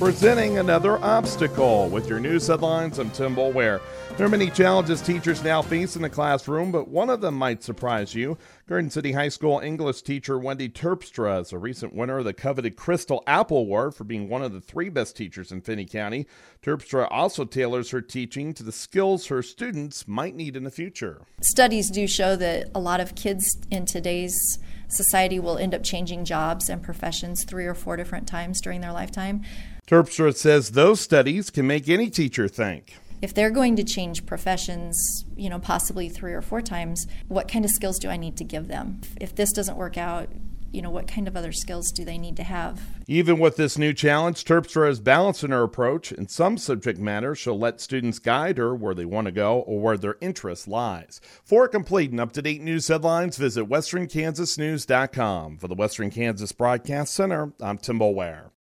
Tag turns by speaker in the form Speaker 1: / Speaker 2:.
Speaker 1: Presenting another obstacle with your news headlines. I'm Tim Boulware. There are many challenges teachers now face in the classroom, but one of them might surprise you. Garden City High School English teacher Wendy Terpstra is a recent winner of the coveted Crystal Apple Award for being one of the 3 best teachers in Finney County. Terpstra also tailors her teaching to the skills her students might need in the future.
Speaker 2: Studies do show that a lot of kids in today's society will end up changing jobs and professions 3 or 4 different times during their lifetime.
Speaker 1: Terpstra says those studies can make any teacher think.
Speaker 2: If they're going to change professions, possibly 3 or 4 times, what kind of skills do I need to give them? If this doesn't work out, what kind of other skills do they need to have?
Speaker 1: Even with this new challenge, Terpstra is balancing her approach. In some subject matter, she'll let students guide her where they want to go or where their interest lies. For complete and up-to-date news headlines, visit westernkansasnews.com. For the Western Kansas Broadcast Center, I'm Tim Boulware.